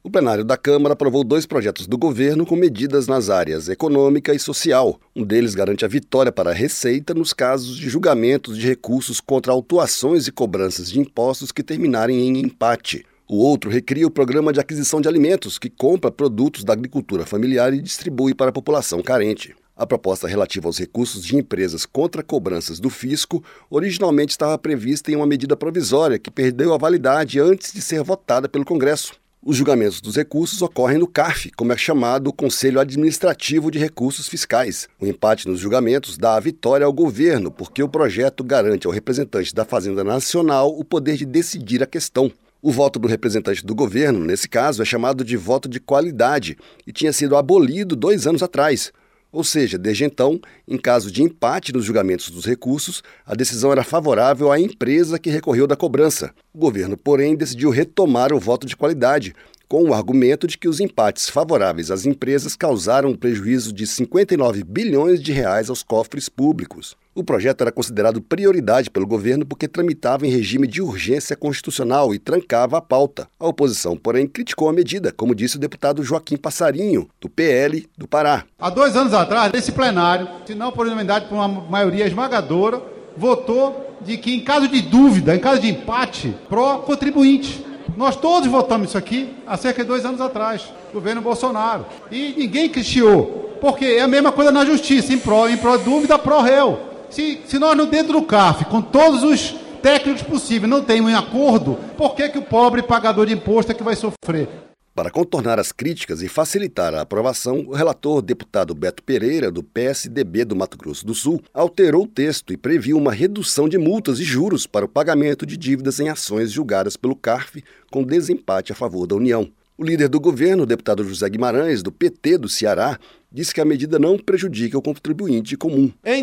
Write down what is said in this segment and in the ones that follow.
O plenário da Câmara aprovou 2 projetos do governo com medidas nas áreas econômica e social. Um deles garante a vitória para a Receita nos casos de julgamentos de recursos contra autuações e cobranças de impostos que terminarem em empate. O outro recria o programa de aquisição de alimentos, que compra produtos da agricultura familiar e distribui para a população carente. A proposta relativa aos recursos de empresas contra cobranças do fisco originalmente estava prevista em uma medida provisória que perdeu a validade antes de ser votada pelo Congresso. Os julgamentos dos recursos ocorrem no CARF, como é chamado o Conselho Administrativo de Recursos Fiscais. O empate nos julgamentos dá a vitória ao governo, porque o projeto garante ao representante da Fazenda Nacional o poder de decidir a questão. O voto do representante do governo, nesse caso, é chamado de voto de qualidade e tinha sido abolido 2 anos atrás. Ou seja, desde então, em caso de empate nos julgamentos dos recursos, a decisão era favorável à empresa que recorreu da cobrança. O governo, porém, decidiu retomar o voto de qualidade, com o argumento de que os empates favoráveis às empresas causaram um prejuízo de 59 bilhões de reais aos cofres públicos. O projeto era considerado prioridade pelo governo porque tramitava em regime de urgência constitucional e trancava a pauta. A oposição, porém, criticou a medida, como disse o deputado Joaquim Passarinho, do PL do Pará. Há 2 anos atrás, esse plenário, se não por unanimidade, por uma maioria esmagadora, votou de que, em caso de dúvida, em caso de empate, pró-contribuinte. Nós todos votamos isso aqui há cerca de 2 anos atrás, governo Bolsonaro. E ninguém criticou, porque é a mesma coisa na justiça, em pró dúvida, pró réu. Se nós, no dentro do CARF, com todos os técnicos possíveis, não temos um acordo, por que o pobre pagador de imposto é que vai sofrer? Para contornar as críticas e facilitar a aprovação, o relator deputado Beto Pereira, do PSDB do Mato Grosso do Sul, alterou o texto e previu uma redução de multas e juros para o pagamento de dívidas em ações julgadas pelo CARF com desempate a favor da União. O líder do governo, o deputado José Guimarães, do PT do Ceará, disse que a medida não prejudica o contribuinte comum. Em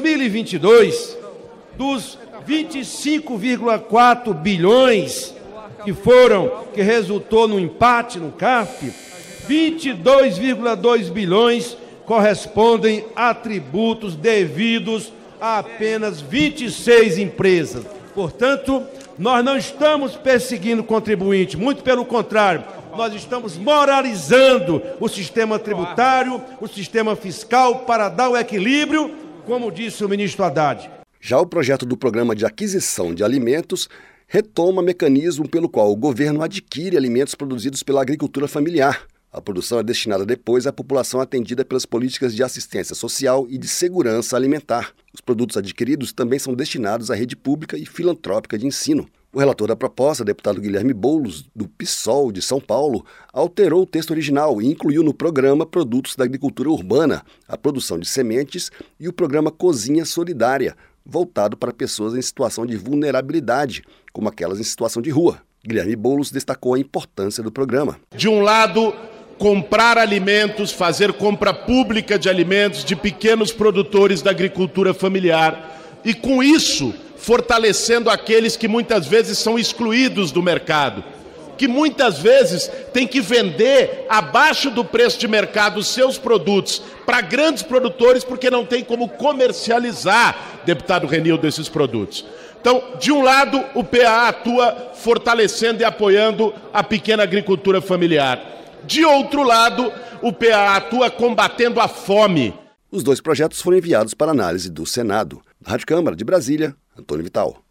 2022, dos 25,4 bilhões que resultou no empate no CARF, 22,2 bilhões correspondem a tributos devidos a apenas 26 empresas. Portanto, nós não estamos perseguindo o contribuinte, muito pelo contrário, nós estamos moralizando o sistema tributário, o sistema fiscal para dar o equilíbrio, como disse o ministro Haddad. Já o projeto do Programa de Aquisição de Alimentos retoma mecanismo pelo qual o governo adquire alimentos produzidos pela agricultura familiar. A produção é destinada depois à população atendida pelas políticas de assistência social e de segurança alimentar. Os produtos adquiridos também são destinados à rede pública e filantrópica de ensino. O relator da proposta, deputado Guilherme Boulos, do PSOL de São Paulo, alterou o texto original e incluiu no programa produtos da agricultura urbana, a produção de sementes e o programa Cozinha Solidária, voltado para pessoas em situação de vulnerabilidade, como aquelas em situação de rua. Guilherme Boulos destacou a importância do programa. De um lado, comprar alimentos, fazer compra pública de alimentos de pequenos produtores da agricultura familiar e, com isso, fortalecendo aqueles que muitas vezes são excluídos do mercado, que muitas vezes têm que vender abaixo do preço de mercado os seus produtos para grandes produtores porque não tem como comercializar, deputado Renildo, esses produtos. Então, de um lado, o PA atua fortalecendo e apoiando a pequena agricultura familiar. De outro lado, o PA atua combatendo a fome. Os 2 projetos foram enviados para análise do Senado. Da Rádio Câmara de Brasília, Antônio Vital.